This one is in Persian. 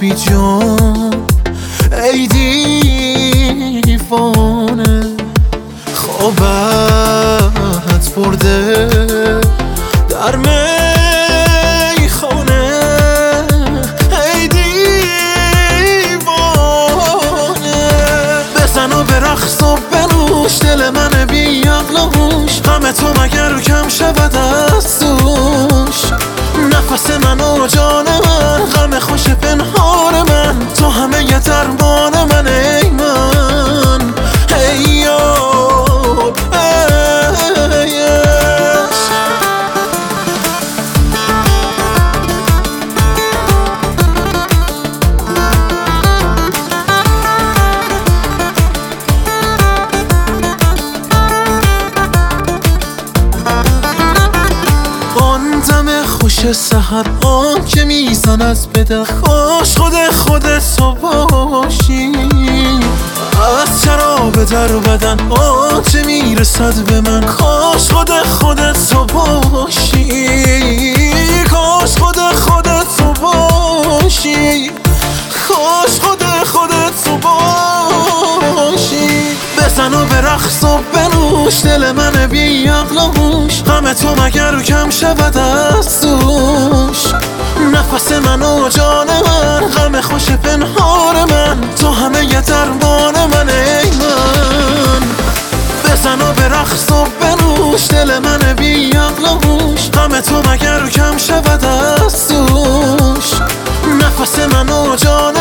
بی جان ای دیوانه، خوابت برده در میخانه ای دیوانه. بزن و برقص و بنوش دل من بی عقل و هوش، غم تو مگر کم شود از دوش. نفس من و جان من، غم خوش پنهان من، تو همه ی درمان من ای من ای یار ای عشق. آن دم خوش سحر آن که میزند به دل، کاش خودت تو باشی. از شراب در بدن آنچه میرسد به من، کاش خودت تو باشی. کاش خودت تو باشی، کاش خودت تو باشی. بزن و برقص و بنوش دل من بی عقل و هوش، غم تو مگر کم شود از دوش. نفس من و جان من، غم خوش پنهان من، تو همه ی درمان من ای من. بزن و برقص و بنوش دل من بی عقل و هوش، غم تو مگر کم شود از دوش. نفس من و جان